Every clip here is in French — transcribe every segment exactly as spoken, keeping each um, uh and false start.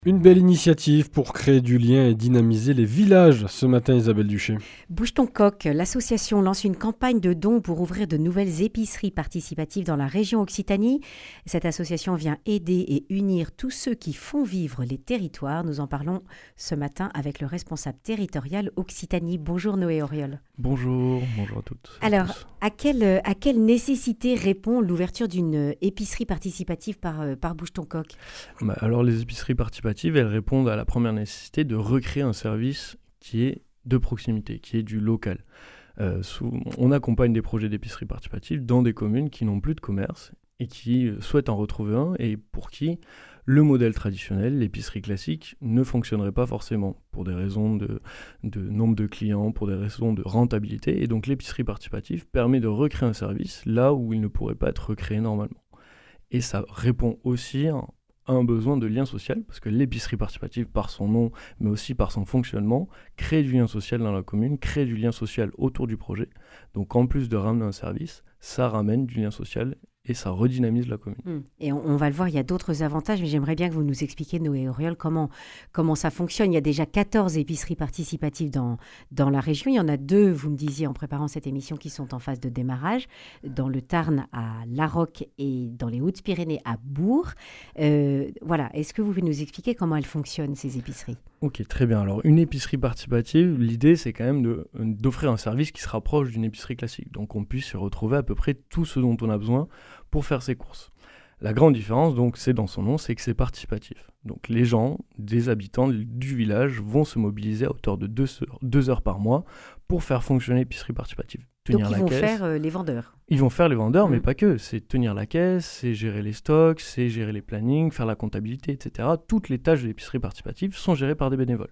Une belle initiative pour créer du lien et dynamiser les villages ce matin, Isabelle Duché. Bouge ton coq, l'association lance une campagne de dons pour ouvrir de nouvelles épiceries participatives dans la région Occitanie. Cette association vient aider et unir tous ceux qui font vivre les territoires. Nous en parlons ce matin avec le responsable territorial Occitanie. Bonjour Noé Auriol. Bonjour, bonjour à toutes. Alors, à, tous. à, quelle, à quelle nécessité répond l'ouverture d'une épicerie participative par, par Bouge ton coq ? Bah, alors les épiceries participatives, elles répondent à la première nécessité de recréer un service qui est de proximité, qui est du local. Euh, sous, on accompagne des projets d'épicerie participative dans des communes qui n'ont plus de commerce et qui souhaitent en retrouver un et pour qui le modèle traditionnel, l'épicerie classique, ne fonctionnerait pas forcément pour des raisons de, de nombre de clients, pour des raisons de rentabilité. Et donc l'épicerie participative permet de recréer un service là où il ne pourrait pas être recréé normalement. Et ça répond aussi à un besoin de lien social, parce que l'épicerie participative, par son nom, mais aussi par son fonctionnement, crée du lien social dans la commune, crée du lien social autour du projet. Donc en plus de ramener un service, ça ramène du lien social et ça redynamise la commune. Mmh. Et on, on va le voir, il y a d'autres avantages, mais j'aimerais bien que vous nous expliquiez, Noé Auriol, comment, comment ça fonctionne. Il y a déjà quatorze épiceries participatives dans, dans la région. Il y en a deux, vous me disiez en préparant cette émission, qui sont en phase de démarrage, dans le Tarn à Laroque et dans les Hautes-Pyrénées à Bourg. Euh, voilà, est-ce que vous pouvez nous expliquer comment elles fonctionnent, ces épiceries ? Ok, très bien. Alors, une épicerie participative, l'idée, c'est quand même de, d'offrir un service qui se rapproche d'une épicerie classique. Donc, on puisse y retrouver à peu près tout ce dont on a besoin pour faire ses courses. La grande différence, donc, c'est dans son nom, c'est que c'est participatif. Donc, les gens, des habitants du village, vont se mobiliser à hauteur de deux heures, deux heures par mois pour faire fonctionner l'épicerie participative. Tenir Donc, ils vont caisse. faire euh, les vendeurs. Ils vont faire les vendeurs, mmh. mais pas que. C'est tenir la caisse, c'est gérer les stocks, c'est gérer les plannings, faire la comptabilité, et cetera. Toutes les tâches de l'épicerie participative sont gérées par des bénévoles.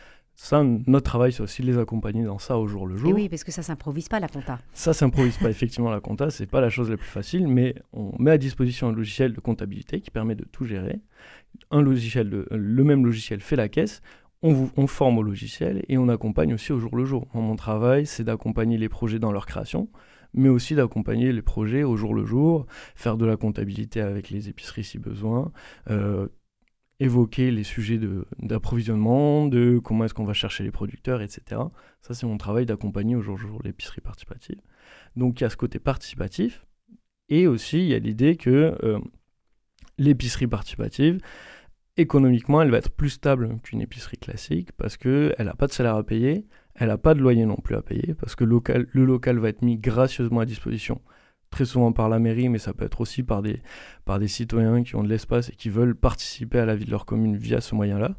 Ça, notre travail, c'est aussi de les accompagner dans ça au jour le jour. Et oui, parce que ça ne s'improvise pas, la compta. Ça ne s'improvise pas, effectivement, la compta. Ce n'est pas la chose la plus facile, mais on met à disposition un logiciel de comptabilité qui permet de tout gérer. Un logiciel, de, le même logiciel fait la caisse. On, vous, on forme au logiciel et on accompagne aussi au jour le jour. Mon travail, c'est d'accompagner les projets dans leur création, mais aussi d'accompagner les projets au jour le jour, faire de la comptabilité avec les épiceries si besoin, euh, évoquer les sujets de, d'approvisionnement, de comment est-ce qu'on va chercher les producteurs, et cetera. Ça, c'est mon travail d'accompagner au jour le jour l'épicerie participative. Donc, il y a ce côté participatif et aussi, il y a l'idée que euh, l'épicerie participative, économiquement, elle va être plus stable qu'une épicerie classique parce qu'elle n'a pas de salaire à payer, elle n'a pas de loyer non plus à payer parce que local, le local va être mis gracieusement à disposition, très souvent par la mairie, mais ça peut être aussi par des, par des citoyens qui ont de l'espace et qui veulent participer à la vie de leur commune via ce moyen-là.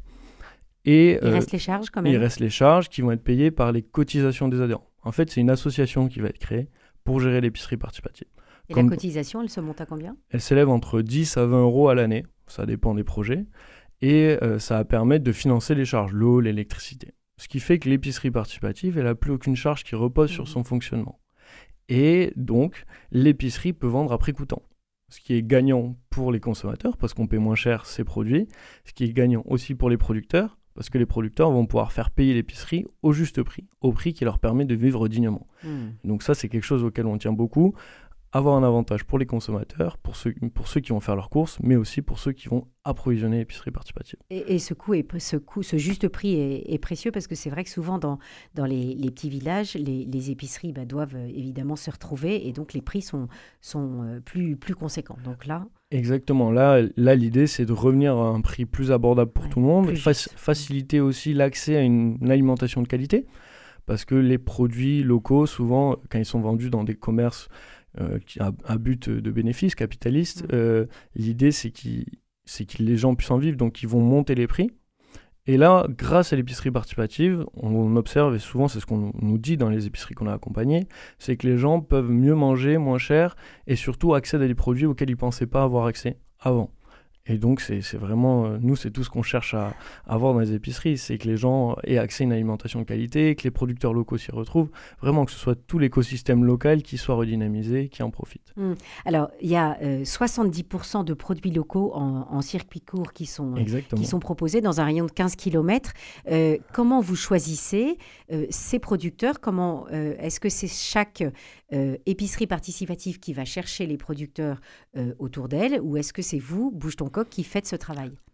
Et il euh, reste les charges quand même. Il reste les charges qui vont être payées par les cotisations des adhérents. En fait, c'est une association qui va être créée pour gérer l'épicerie participative. Et Comme, la cotisation, elle se monte à combien ? Elle s'élève entre dix à vingt euros à l'année, ça dépend des projets, et euh, ça va permettre de financer les charges, l'eau, l'électricité. Ce qui fait que l'épicerie participative, elle n'a plus aucune charge qui repose mmh. sur son fonctionnement. Et donc, l'épicerie peut vendre à prix coûtant, ce qui est gagnant pour les consommateurs, parce qu'on paie moins cher ses produits, ce qui est gagnant aussi pour les producteurs, parce que les producteurs vont pouvoir faire payer l'épicerie au juste prix, au prix qui leur permet de vivre dignement. Mmh. Donc ça, c'est quelque chose auquel on tient beaucoup. Avoir un avantage pour les consommateurs, pour ceux, pour ceux qui vont faire leurs courses, mais aussi pour ceux qui vont approvisionner l'épicerie participative. Et, et ce coût, est, ce, coût, ce juste prix est, est précieux parce que c'est vrai que souvent dans, dans les, les petits villages, les, les épiceries bah, doivent euh, évidemment se retrouver et donc les prix sont, sont euh, plus, plus conséquents. Donc là... Exactement. Là, là, l'idée, c'est de revenir à un prix plus abordable pour ouais, tout le monde, Fac- faciliter aussi l'accès à une, une alimentation de qualité parce que les produits locaux, souvent, quand ils sont vendus dans des commerces Euh, à, à but de bénéfice capitaliste, mmh. euh, l'idée c'est, qu'il, c'est que les gens puissent en vivre, donc ils vont monter les prix. Et là, grâce à l'épicerie participative, on, on observe, et souvent c'est ce qu'on nous dit dans les épiceries qu'on a accompagnées, c'est que les gens peuvent mieux manger, moins cher, et surtout accèdent à des produits auxquels ils ne pensaient pas avoir accès avant. Et donc, c'est, c'est vraiment, euh, nous, c'est tout ce qu'on cherche à, à avoir dans les épiceries, c'est que les gens aient accès à une alimentation de qualité, que les producteurs locaux s'y retrouvent, vraiment que ce soit tout l'écosystème local qui soit redynamisé, qui en profite. Mmh. Alors, il y a euh, soixante-dix pour cent de produits locaux en, en circuit court qui sont, euh, qui sont proposés dans un rayon de quinze kilomètres. Euh, comment vous choisissez euh, ces producteurs ? Comment, euh, est-ce que c'est chaque euh, épicerie participative qui va chercher les producteurs euh, autour d'elle, ou est-ce que c'est vous, Bouge ton coq, qui faites ce travail ?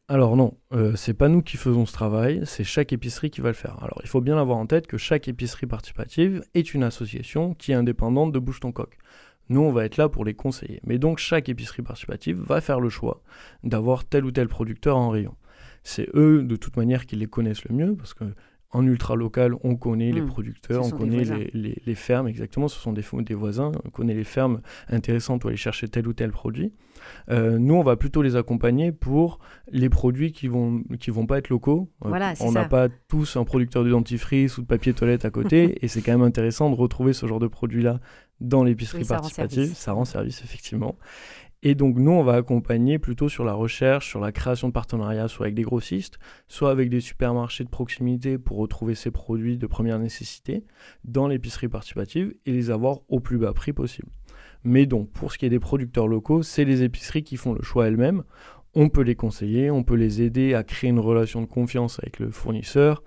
Alors non, euh, c'est pas nous qui faisons ce travail, c'est chaque épicerie qui va le faire. Alors il faut bien avoir en tête que chaque épicerie participative est une association qui est indépendante de Bouge ton coq. Nous, on va être là pour les conseiller. Mais donc, chaque épicerie participative va faire le choix d'avoir tel ou tel producteur en rayon. C'est eux, de toute manière, qui les connaissent le mieux, parce qu'en ultra-local, on connaît mmh, les producteurs, on connaît les, les, les fermes, exactement, ce sont des, des voisins, on connaît les fermes intéressantes où aller chercher tel ou tel produit. Euh, nous, on va plutôt les accompagner pour les produits qui vont, qui vont pas être locaux. Voilà, on n'a pas tous un producteur de dentifrice ou de papier toilette à côté, et c'est quand même intéressant de retrouver ce genre de produit-là dans l'épicerie oui, participative, ça rend service effectivement. Et donc nous, on va accompagner plutôt sur la recherche, sur la création de partenariats, soit avec des grossistes, soit avec des supermarchés de proximité pour retrouver ces produits de première nécessité dans l'épicerie participative et les avoir au plus bas prix possible. Mais donc, pour ce qui est des producteurs locaux, c'est les épiceries qui font le choix elles-mêmes. On peut les conseiller, on peut les aider à créer une relation de confiance avec le fournisseur,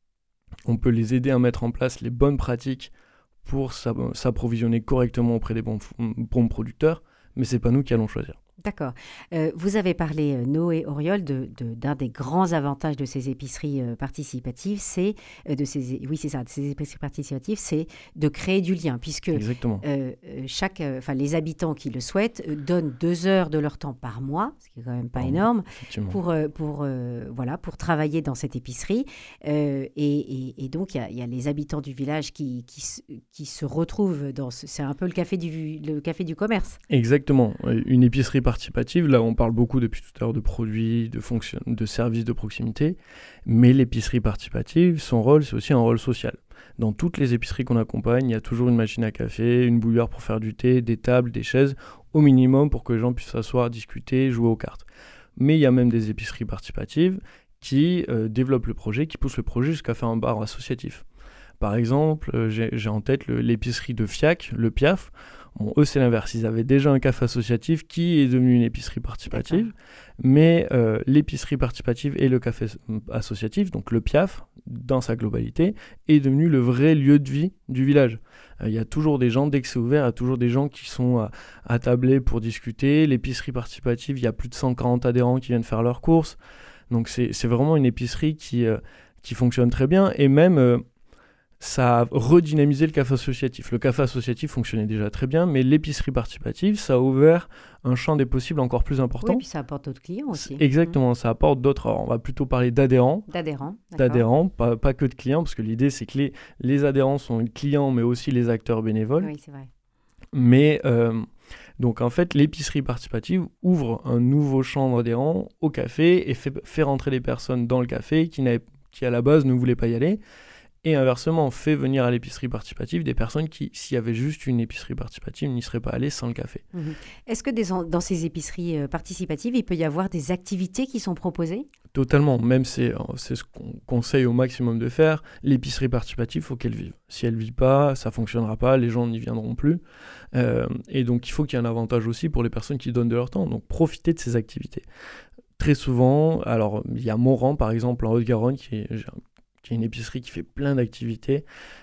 on peut les aider à mettre en place les bonnes pratiques pour s'approvisionner correctement auprès des bons, bons producteurs, mais ce n'est pas nous qui allons choisir. D'accord. Euh, vous avez parlé, euh, Noé Auriol, de, de, d'un des grands avantages de ces épiceries euh, participatives, c'est euh, de ces, oui, c'est ça, de ces épiceries participatives, c'est de créer du lien, puisque euh, chaque, enfin, les habitants qui le souhaitent euh, donnent deux heures de leur temps par mois, ce qui est quand même pas oh, énorme, pour, euh, pour, euh, voilà, pour travailler dans cette épicerie. Euh, et, et, et donc, il y, y a les habitants du village qui, qui, qui se retrouvent dans ce, c'est un peu le café du, le café du commerce. Exactement. Une épicerie participative, là on parle beaucoup depuis tout à l'heure de produits, de, fonction... de services de proximité, mais l'épicerie participative, son rôle c'est aussi un rôle social. Dans toutes les épiceries qu'on accompagne, il y a toujours une machine à café, une bouilloire pour faire du thé, des tables, des chaises, au minimum pour que les gens puissent s'asseoir, discuter, jouer aux cartes. Mais il y a même des épiceries participatives qui euh, développent le projet, qui poussent le projet jusqu'à faire un bar associatif. Par exemple, euh, j'ai, j'ai en tête le, l'épicerie de Fiac, le Piaf. Bon, eux, c'est l'inverse. Ils avaient déjà un café associatif qui est devenu une épicerie participative. D'accord. Mais euh, l'épicerie participative et le café associatif, donc le Piaf, dans sa globalité, est devenu le vrai lieu de vie du village. Il euh, y a toujours des gens, dès que c'est ouvert, il y a toujours des gens qui sont à, à tabler pour discuter. L'épicerie participative, il y a plus de cent quarante adhérents qui viennent faire leurs courses. Donc c'est, c'est vraiment une épicerie qui, euh, qui fonctionne très bien. Et même... Euh, ça a redynamisé le café associatif. Le café associatif fonctionnait déjà très bien, mais l'épicerie participative, ça a ouvert un champ des possibles encore plus important. Oui, puis ça apporte d'autres clients aussi. Exactement, mmh. ça apporte d'autres. Alors, on va plutôt parler d'adhérents. D'adhérents, d'accord. D'adhérents, pas, pas que de clients, parce que l'idée, c'est que les, les adhérents sont les clients, mais aussi les acteurs bénévoles. Oui, c'est vrai. Mais, euh, donc en fait, l'épicerie participative ouvre un nouveau champ d'adhérents au café et fait, fait rentrer des personnes dans le café qui, n'avaient, qui, à la base, ne voulaient pas y aller. Et inversement, on fait venir à l'épicerie participative des personnes qui, s'il y avait juste une épicerie participative, n'y seraient pas allées sans le café. Mmh. Est-ce que des, dans ces épiceries euh, participatives, il peut y avoir des activités qui sont proposées ? Totalement. Même c'est, c'est ce qu'on conseille au maximum de faire. L'épicerie participative, il faut qu'elle vive. Si elle ne vit pas, ça ne fonctionnera pas, les gens n'y viendront plus. Euh, et donc, il faut qu'il y ait un avantage aussi pour les personnes qui donnent de leur temps. Donc, profitez de ces activités. Très souvent, alors, il y a Moran, par exemple, en Haute-Garonne, qui est... qui est une épicerie qui fait plein d'activités.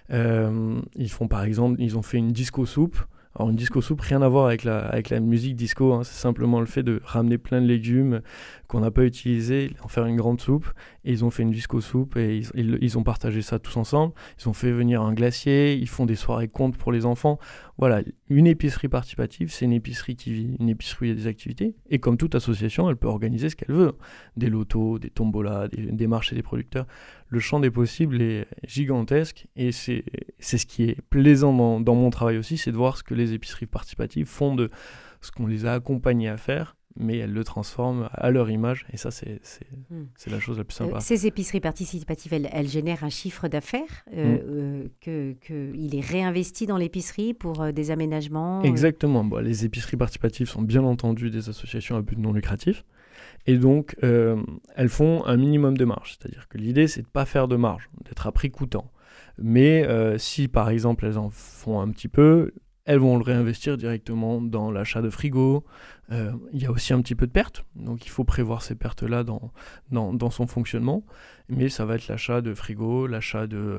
Euh, ils font par exemple, ils ont fait une disco soupe. Alors une disco soupe, rien à voir avec la, avec la musique disco, hein. C'est simplement le fait de ramener plein de légumes qu'on n'a pas utilisés, en faire une grande soupe. Et ils ont fait une disco soupe et ils, ils, ils ont partagé ça tous ensemble. Ils ont fait venir un glacier, ils font des soirées contes pour les enfants. Voilà, une épicerie participative, c'est une épicerie qui vit, une épicerie où il y a des activités. Et comme toute association, elle peut organiser ce qu'elle veut. Des lotos, des tombolas, des, des marchés des producteurs. Le champ des possibles est gigantesque et c'est, c'est ce qui est plaisant dans, dans mon travail aussi, c'est de voir ce que les épiceries participatives font de ce qu'on les a accompagnés à faire, mais elles le transforment à leur image et ça, c'est, c'est, mmh. c'est la chose la plus sympa. Euh, ces épiceries participatives, elles, elles génèrent un chiffre d'affaires euh, mmh. euh, que, que il est réinvesti dans l'épicerie pour euh, des aménagements euh... Exactement. Bon, les épiceries participatives sont bien entendu des associations à but non lucratif. Et donc, euh, elles font un minimum de marge. C'est-à-dire que l'idée, c'est de ne pas faire de marge, d'être à prix coûtant. Mais euh, si, par exemple, elles en font un petit peu, elles vont le réinvestir directement dans l'achat de frigo. Euh, il y a aussi un petit peu de pertes, donc il faut prévoir ces pertes-là dans, dans, dans son fonctionnement. Mais ça va être l'achat de frigo, l'achat de,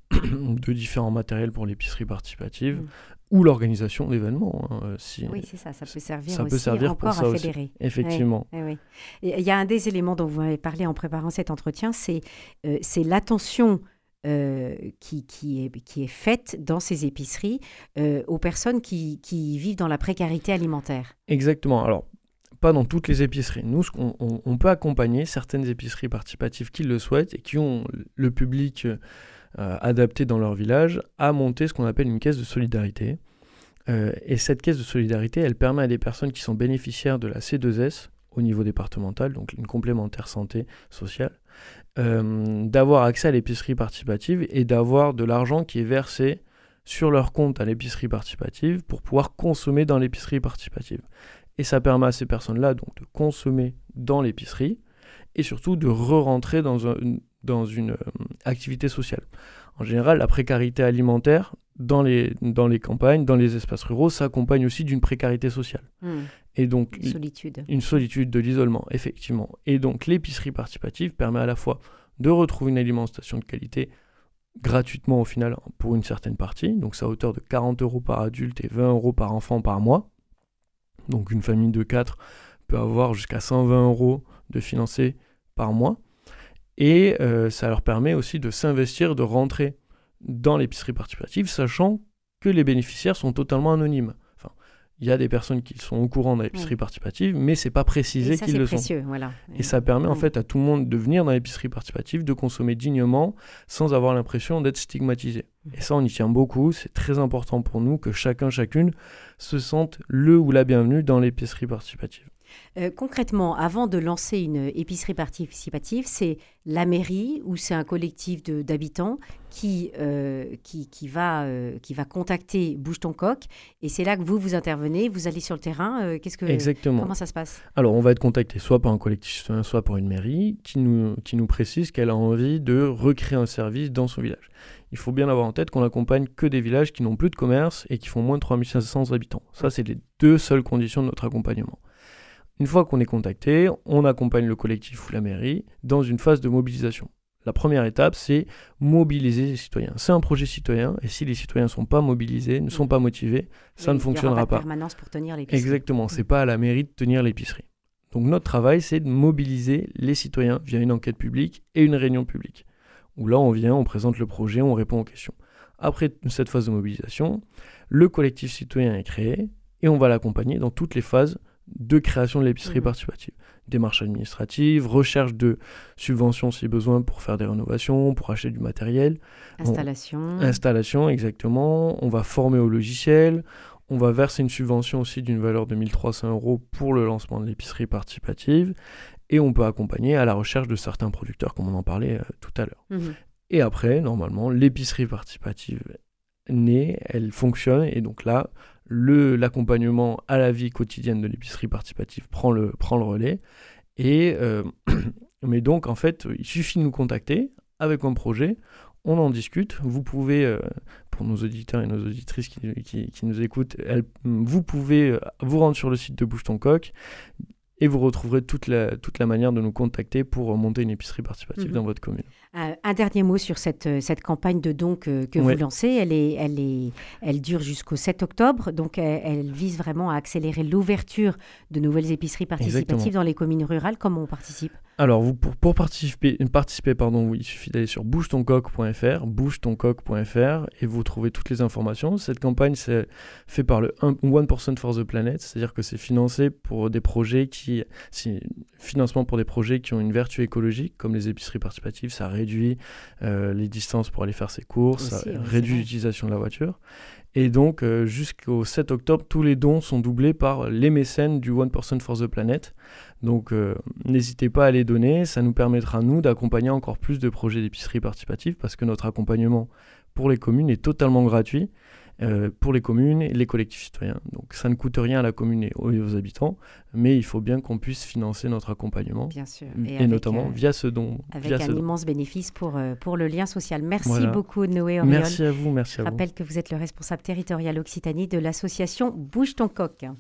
de différents matériels pour l'épicerie participative mmh. ou l'organisation d'événements. Hein, si, oui, c'est ça, ça peut servir ça aussi peut servir encore pour ça à fédérer. Aussi, effectivement. Oui, oui, oui. Il y a un des éléments dont vous m'avez parlé en préparant cet entretien, c'est, euh, c'est l'attention Euh, qui, qui, est, qui est faite dans ces épiceries euh, aux personnes qui, qui vivent dans la précarité alimentaire. Exactement. Alors, pas dans toutes les épiceries. Nous, on, on, on peut accompagner certaines épiceries participatives qui le souhaitent et qui ont le public euh, adapté dans leur village à monter ce qu'on appelle une caisse de solidarité. Euh, et cette caisse de solidarité, elle permet à des personnes qui sont bénéficiaires de la C deux S au niveau départemental, donc une complémentaire santé sociale, Euh, d'avoir accès à l'épicerie participative et d'avoir de l'argent qui est versé sur leur compte à l'épicerie participative pour pouvoir consommer dans l'épicerie participative. Et ça permet à ces personnes-là donc de consommer dans l'épicerie et surtout de re-rentrer dans, un, dans une euh, activité sociale. En général, la précarité alimentaire dans les, dans les campagnes, dans les espaces ruraux, s'accompagne aussi d'une précarité sociale. Mmh. Et donc, une solitude. Une solitude, de l'isolement, effectivement. Et donc, l'épicerie participative permet à la fois de retrouver une alimentation de qualité gratuitement au final pour une certaine partie. Donc, c'est à hauteur de quarante euros par adulte et vingt euros par enfant par mois. Donc, une famille de quatre peut avoir jusqu'à cent vingt euros de financé par mois. Et euh, ça leur permet aussi de s'investir, de rentrer dans l'épicerie participative, sachant que les bénéficiaires sont totalement anonymes. Enfin, il y a des personnes qui sont au courant de l'épicerie oui. participative, mais c'est pas précisé ça, qu'ils le précieux, sont. Voilà. Et ça permet en fait à tout le monde de venir dans l'épicerie participative, de consommer dignement, sans avoir l'impression d'être stigmatisé. Et ça, on y tient beaucoup. C'est très important pour nous que chacun, chacune se sente le ou la bienvenue dans l'épicerie participative. Euh, concrètement, avant de lancer une épicerie participative, c'est la mairie ou c'est un collectif de, d'habitants qui, euh, qui, qui, va, euh, qui va contacter Bouge ton coq et c'est là que vous, vous intervenez, vous allez sur le terrain. Euh, qu'est-ce que, Exactement. Comment ça se passe ? Alors, on va être contacté soit par un collectif, soit par une mairie qui nous, qui nous précise qu'elle a envie de recréer un service dans son village. Il faut bien avoir en tête qu'on n'accompagne que des villages qui n'ont plus de commerce et qui font moins de trois mille cinq cents habitants. Ça, c'est les deux seules conditions de notre accompagnement. Une fois qu'on est contacté, on accompagne le collectif ou la mairie dans une phase de mobilisation. La première étape, c'est mobiliser les citoyens. C'est un projet citoyen et si les citoyens ne sont pas mobilisés, ne sont pas motivés, ça oui, ne fonctionnera pas. Il n'y aura pas de permanence pour tenir l'épicerie. Exactement, ce n'est pas à la mairie de tenir l'épicerie. Donc notre travail, c'est de mobiliser les citoyens via une enquête publique et une réunion publique. Où là, on vient, on présente le projet, on répond aux questions. Après cette phase de mobilisation, le collectif citoyen est créé et on va l'accompagner dans toutes les phases de création de l'épicerie mmh. participative. Démarches administratives, recherche de subventions si besoin pour faire des rénovations, pour acheter du matériel. Installation. On... Installation, exactement. On va former au logiciel. On va verser une subvention aussi d'une valeur de mille trois cents euros pour le lancement de l'épicerie participative. Et on peut accompagner à la recherche de certains producteurs, comme on en parlait euh, tout à l'heure. Mmh. Et après, normalement, l'épicerie participative naît, elle fonctionne. Et donc là, Le, l'accompagnement à la vie quotidienne de l'épicerie participative prend le, prend le relais. Et, euh, mais donc, en fait, il suffit de nous contacter avec un projet, on en discute. Vous pouvez, euh, pour nos auditeurs et nos auditrices qui, qui, qui nous écoutent, elles, vous pouvez vous rendre sur le site de Bouge ton coq et vous retrouverez toute la, toute la manière de nous contacter pour monter une épicerie participative mmh. dans votre commune. Euh, un dernier mot sur cette, cette campagne de dons que, que ouais. vous lancez. Elle, est, elle, est, elle dure jusqu'au sept octobre. Donc, elle, elle vise vraiment à accélérer l'ouverture de nouvelles épiceries participatives Exactement. Dans les communes rurales. Comment on participe ? Alors, vous, pour, pour participer, participer pardon, oui, il suffit d'aller sur bouge ton coq point f r, bouge ton coq point f r et vous trouvez toutes les informations. Cette campagne, c'est fait par le one percent for the Planet, c'est-à-dire que c'est financé pour des projets qui... C'est financement pour des projets qui ont une vertu écologique, comme les épiceries participatives, ça réduit euh, les distances pour aller faire ses courses, Aussi, ça oui, réduit l'utilisation de la voiture. Et donc, euh, jusqu'au sept octobre, tous les dons sont doublés par les mécènes du one percent for the Planet. Donc, euh, n'hésitez pas à les donner. Ça nous permettra, nous, d'accompagner encore plus de projets d'épicerie participative parce que notre accompagnement pour les communes est totalement gratuit. euh, pour les communes et les collectifs citoyens. Donc ça ne coûte rien à la commune et aux, aux habitants, mais il faut bien qu'on puisse financer notre accompagnement. Bien sûr. Et, avec, notamment euh, via ce don. Avec via un ce don. immense bénéfice pour, euh, pour le lien social. Merci Voilà. beaucoup Noé Auriol. Merci à vous, merci Je à vous. rappelle que vous êtes le responsable territorial Occitanie de l'association Bouge ton coq.